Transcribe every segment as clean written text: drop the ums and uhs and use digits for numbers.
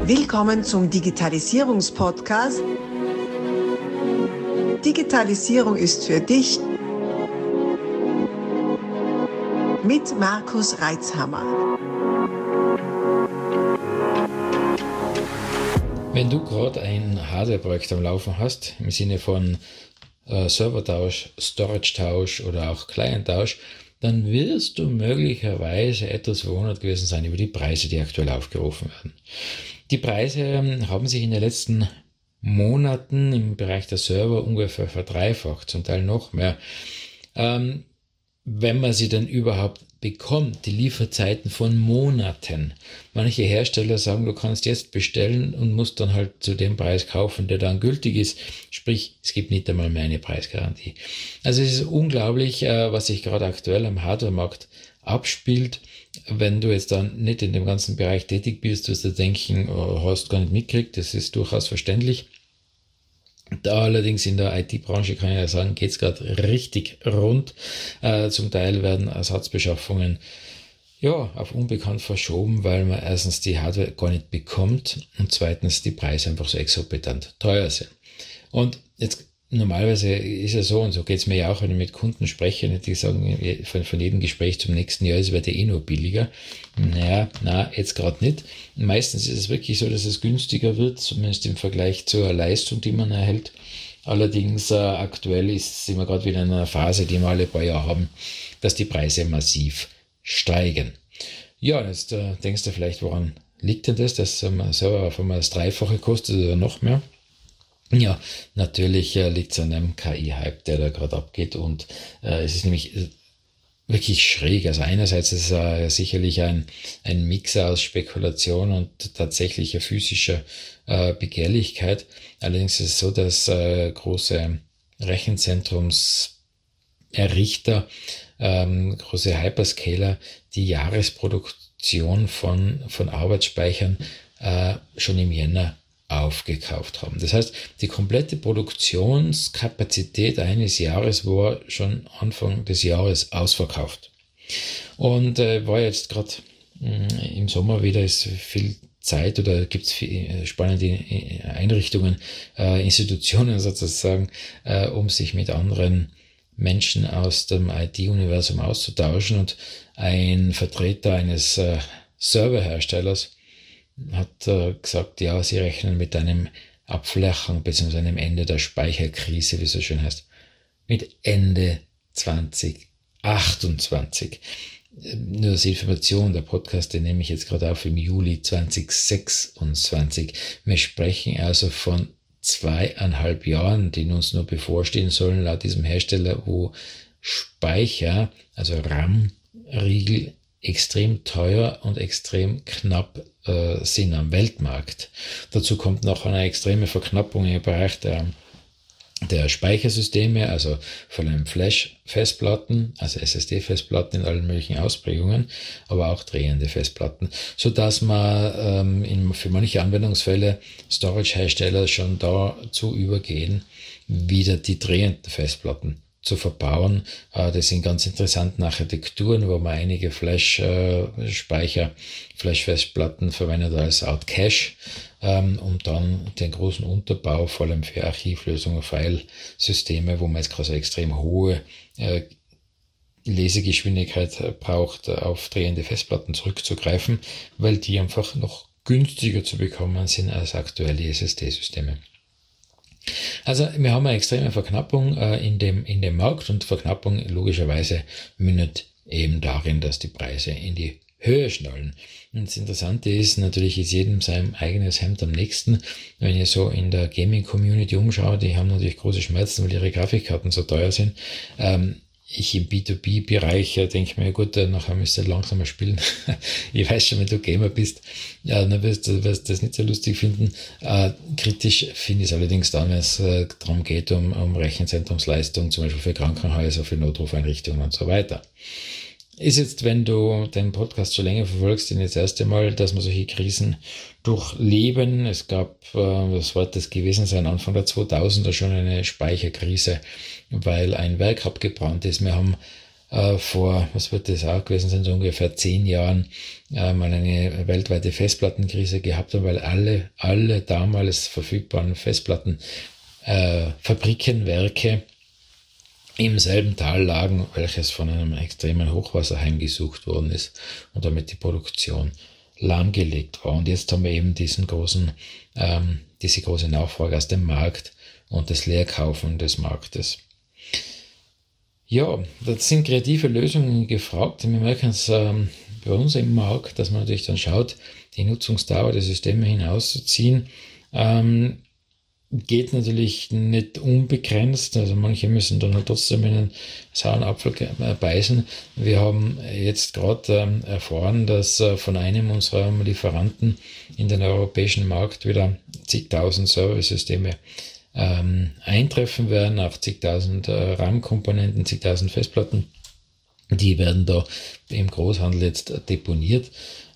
Willkommen zum Digitalisierungspodcast. Digitalisierung ist für dich mit Markus Reitzhammer. Wenn du gerade ein Hardware-Projekt am Laufen hast, im Sinne von Servertausch, Storage-Tausch oder auch Client-Tausch, dann wirst du möglicherweise etwas verwundert gewesen sein über die Preise, die aktuell aufgerufen werden. Die Preise haben sich in den letzten Monaten im Bereich der Server ungefähr verdreifacht, zum Teil noch mehr. Wenn man sie dann überhaupt bekommt, die Lieferzeiten von Monaten. Manche Hersteller sagen, du kannst jetzt bestellen und musst dann halt zu dem Preis kaufen, der dann gültig ist. Sprich, es gibt nicht einmal mehr eine Preisgarantie. Also es ist unglaublich, was sich gerade aktuell am Hardwaremarkt abspielt. Wenn du jetzt dann nicht in dem ganzen Bereich tätig bist, wirst du denken, hast gar nicht mitgekriegt, das ist durchaus verständlich. Da allerdings in der IT-Branche kann ich ja sagen, geht's gerade richtig rund. Zum Teil werden Ersatzbeschaffungen auf unbekannt verschoben, weil man erstens die Hardware gar nicht bekommt und zweitens die Preise einfach so exorbitant teuer sind. Und jetzt normalerweise ist ja so, und so geht's mir ja auch, wenn ich mit Kunden spreche, nicht die sagen, von jedem Gespräch zum nächsten Jahr, es wird ja nur billiger. Jetzt gerade nicht. Meistens ist es wirklich so, dass es günstiger wird, zumindest im Vergleich zur Leistung, die man erhält. Allerdings aktuell sind wir gerade wieder in einer Phase, die wir alle paar Jahre haben, dass die Preise massiv steigen. Ja, jetzt denkst du vielleicht, woran liegt denn das, dass man selber auf einmal das Dreifache kostet oder noch mehr? Ja, natürlich liegt es an einem KI-Hype, der da gerade abgeht, und es ist nämlich wirklich schräg. Also einerseits ist es sicherlich ein Mix aus Spekulation und tatsächlicher physischer Begehrlichkeit. Allerdings ist es so, dass große Rechenzentrumserrichter, große Hyperscaler die Jahresproduktion von Arbeitsspeichern schon im Jänner aufgekauft haben. Das heißt, die komplette Produktionskapazität eines Jahres war schon Anfang des Jahres ausverkauft. Und war jetzt gerade im Sommer wieder, ist viel Zeit, oder gibt es spannende Einrichtungen, Institutionen sozusagen, um sich mit anderen Menschen aus dem IT-Universum auszutauschen. Und ein Vertreter eines Serverherstellers hat gesagt, ja, sie rechnen mit einem Abflachen bzw. einem Ende der Speicherkrise, wie es so schön heißt, mit Ende 2028. Nur als Information, der Podcast, den nehme ich jetzt gerade auf im Juli 2026. Wir sprechen also von 2,5 Jahren, die uns nur bevorstehen sollen, laut diesem Hersteller, wo Speicher, also RAM-Riegel, extrem teuer und extrem knapp sind am Weltmarkt. Dazu kommt noch eine extreme Verknappung im Bereich der Speichersysteme, also vor allem Flash-Festplatten, also SSD-Festplatten in allen möglichen Ausprägungen, aber auch drehende Festplatten, so dass man für manche Anwendungsfälle Storage-Hersteller schon dazu übergehen, wieder die drehenden Festplatten zu verbauen. Das sind ganz interessante Architekturen, wo man einige Flash-Festplatten verwendet als Art Cache, um dann den großen Unterbau, vor allem für Archivlösungen, Filesysteme, wo man jetzt quasi extrem hohe Lesegeschwindigkeit braucht, auf drehende Festplatten zurückzugreifen, weil die einfach noch günstiger zu bekommen sind als aktuelle SSD-Systeme. Also wir haben eine extreme Verknappung in dem Markt, und Verknappung logischerweise mündet eben darin, dass die Preise in die Höhe schnallen. Und das Interessante ist, natürlich ist jedem sein eigenes Hemd am nächsten. Wenn ihr so in der Gaming-Community umschaut, die haben natürlich große Schmerzen, weil ihre Grafikkarten so teuer sind. Ich im B2B-Bereich denke mir, gut, nachher müsst ihr langsamer spielen. Ich weiß schon, wenn du Gamer bist, dann wirst du das nicht so lustig finden. Kritisch finde ich es allerdings dann, wenn es darum geht, um Rechenzentrumsleistung, zum Beispiel für Krankenhäuser, für Notrufeinrichtungen und so weiter. Ist jetzt, wenn du den Podcast schon länger verfolgst, das erste Mal, dass wir solche Krisen durchleben. Es gab, was wird das gewesen sein, Anfang der 2000er schon eine Speicherkrise, weil ein Werk abgebrannt ist. Wir haben vor, was wird das auch gewesen sein, so ungefähr 10 Jahren mal eine weltweite Festplattenkrise gehabt haben, weil alle damals verfügbaren Festplatten Fabrikenwerke im selben Tal lagen, welches von einem extremen Hochwasser heimgesucht worden ist und damit die Produktion lahmgelegt war. Und jetzt haben wir eben diese große Nachfrage aus dem Markt und das Leerkaufen des Marktes. Ja, das sind kreative Lösungen gefragt. Wir merken es bei uns im Markt, dass man natürlich dann schaut, die Nutzungsdauer der Systeme hinauszuziehen. Geht natürlich nicht unbegrenzt, also manche müssen dann halt trotzdem in einen sauren Apfel beißen. Wir haben jetzt gerade erfahren, dass von einem unserer Lieferanten in den europäischen Markt wieder zigtausend Serversysteme eintreffen werden, auch zigtausend RAM-Komponenten, zigtausend Festplatten. Die werden da im Großhandel jetzt deponiert.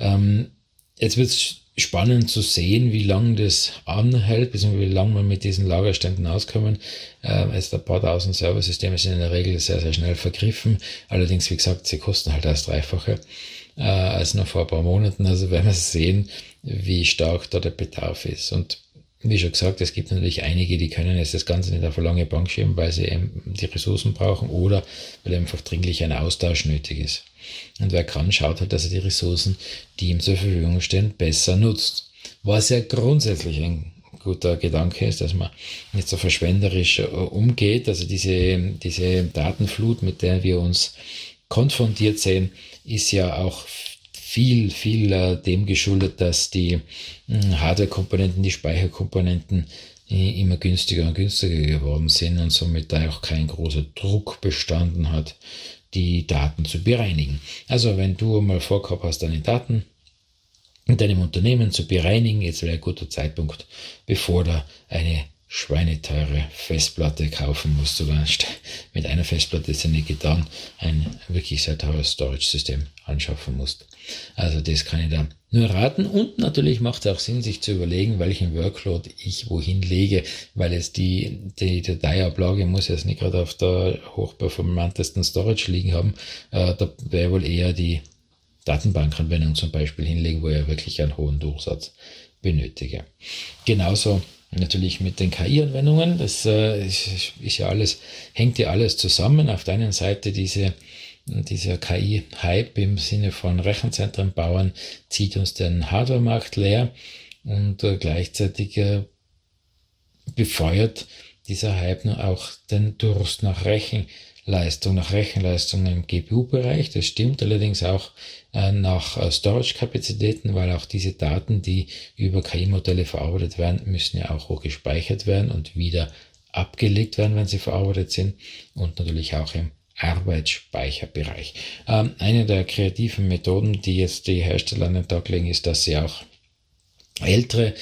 Jetzt wird es spannend zu sehen, wie lange das anhält, beziehungsweise wie lange man mit diesen Lagerständen auskommen. Jetzt ein paar tausend Serversysteme sind in der Regel sehr, sehr schnell vergriffen. Allerdings, wie gesagt, sie kosten halt das Dreifache als noch vor ein paar Monaten. Also werden wir sehen, wie stark da der Bedarf ist. Und wie schon gesagt, es gibt natürlich einige, die können jetzt das Ganze nicht auf eine lange Bank schieben, weil sie eben die Ressourcen brauchen oder weil einfach dringlich ein Austausch nötig ist. Und wer kann, schaut halt, dass er die Ressourcen, die ihm zur Verfügung stehen, besser nutzt. Was ja grundsätzlich ein guter Gedanke ist, dass man nicht so verschwenderisch umgeht. Also diese Datenflut, mit der wir uns konfrontiert sehen, ist ja auch viel dem geschuldet, dass die Hardware-Komponenten, die Speicherkomponenten immer günstiger und günstiger geworden sind und somit da auch kein großer Druck bestanden hat, die Daten zu bereinigen. Also wenn du mal vorgehabt hast, deine Daten in deinem Unternehmen zu bereinigen, jetzt wäre ein guter Zeitpunkt, bevor da eine schweineteure Festplatte kaufen musst. Sogar mit einer Festplatte ist ja nicht getan, ein wirklich sehr teures Storage-System anschaffen musst. Also das kann ich da nur raten. Und natürlich macht es auch Sinn, sich zu überlegen, welchen Workload ich wohin lege, weil es die Dateiablage muss jetzt nicht gerade auf der hochperformantesten Storage liegen haben. Da wäre wohl eher die Datenbankanwendung zum Beispiel hinlegen, wo ich wirklich einen hohen Durchsatz benötige. Genauso natürlich mit den KI-Anwendungen, das ist ja alles, hängt ja alles zusammen. Auf der einen Seite dieser KI-Hype im Sinne von Rechenzentren bauen, zieht uns den Hardware-Markt leer und gleichzeitig befeuert dieser Hype nur auch den Durst nach Rechenleistung im GPU-Bereich. Das stimmt allerdings auch nach Storage-Kapazitäten, weil auch diese Daten, die über KI-Modelle verarbeitet werden, müssen ja auch hoch gespeichert werden und wieder abgelegt werden, wenn sie verarbeitet sind, und natürlich auch im Arbeitsspeicherbereich. Eine der kreativen Methoden, die jetzt die Hersteller an den Tag legen, ist, dass sie auch ältere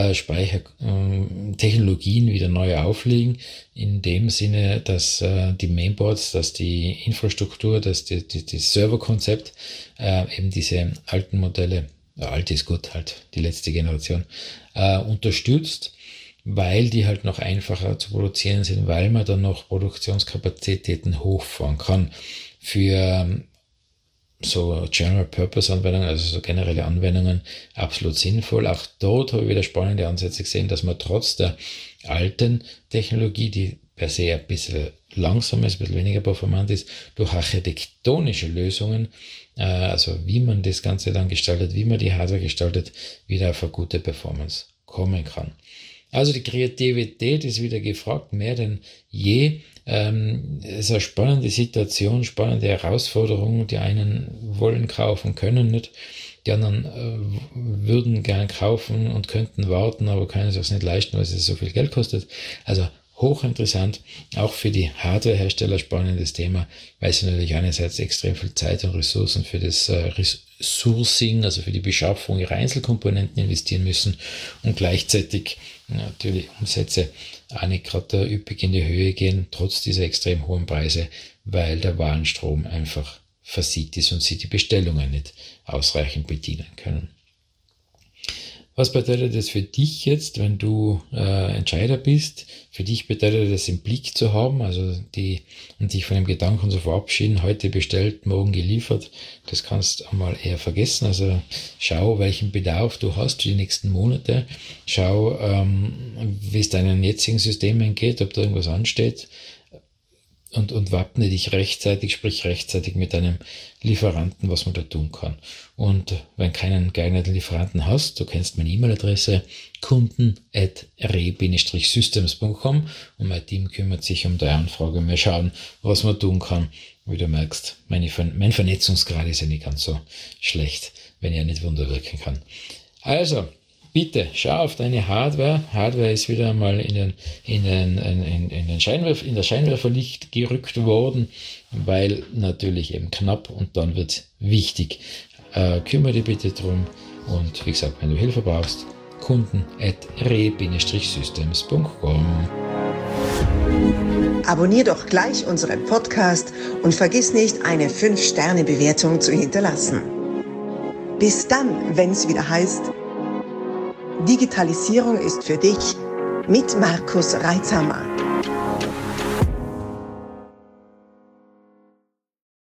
Speichertechnologien wieder neu auflegen, in dem Sinne, dass die Mainboards, dass die Infrastruktur, dass das Serverkonzept eben diese alten Modelle, alt ist gut, halt die letzte Generation, unterstützt, weil die halt noch einfacher zu produzieren sind, weil man dann noch Produktionskapazitäten hochfahren kann. Für so General-Purpose-Anwendungen, also so generelle Anwendungen, absolut sinnvoll. Auch dort habe ich wieder spannende Ansätze gesehen, dass man trotz der alten Technologie, die per se ein bisschen langsamer ist, ein bisschen weniger performant ist, durch architektonische Lösungen, also wie man das Ganze dann gestaltet, wie man die Hardware gestaltet, wieder auf eine gute Performance kommen kann. Also die Kreativität ist wieder gefragt, mehr denn je. Es ist eine spannende Situation, spannende Herausforderung. Die einen wollen kaufen, können nicht. Die anderen würden gern kaufen und könnten warten, aber können es sich nicht leisten, weil es so viel Geld kostet. Also hochinteressant, auch für die Hardwarehersteller spannendes Thema, weil sie natürlich einerseits extrem viel Zeit und Ressourcen für das Sourcing, also für die Beschaffung ihrer Einzelkomponenten investieren müssen und gleichzeitig natürlich Umsätze auch nicht gerade üppig in die Höhe gehen, trotz dieser extrem hohen Preise, weil der Warenstrom einfach versiegt ist und sie die Bestellungen nicht ausreichend bedienen können. Was bedeutet das für dich jetzt, wenn du Entscheider bist? Für dich bedeutet das, im Blick zu haben, also und dich von dem Gedanken zu verabschieden, heute bestellt, morgen geliefert. Das kannst du einmal eher vergessen. Also schau, welchen Bedarf du hast für die nächsten Monate. Schau, wie es deinen jetzigen Systemen geht, ob da irgendwas ansteht. Und wappne dich rechtzeitig, sprich rechtzeitig mit deinem Lieferanten, was man da tun kann. Und wenn keinen geeigneten Lieferanten hast, du kennst meine E-Mail-Adresse, kunden@re-systems.com, und mein Team kümmert sich um deine Anfrage. Wir schauen, was man tun kann. Wie du merkst, mein Vernetzungsgrad ist ja nicht ganz so schlecht, wenn er nicht Wunder wirken kann. Also, bitte, schau auf deine Hardware. Hardware ist wieder einmal in der Scheinwerferlicht gerückt worden, weil natürlich eben knapp, und dann wird wichtig. Kümmere dich bitte drum, und wie gesagt, wenn du Hilfe brauchst, kunden@re-systems.com. Abonnier doch gleich unseren Podcast und vergiss nicht, eine 5-Sterne-Bewertung zu hinterlassen. Bis dann, wenn es wieder heißt: Digitalisierung ist für dich mit Markus Reitzhammer.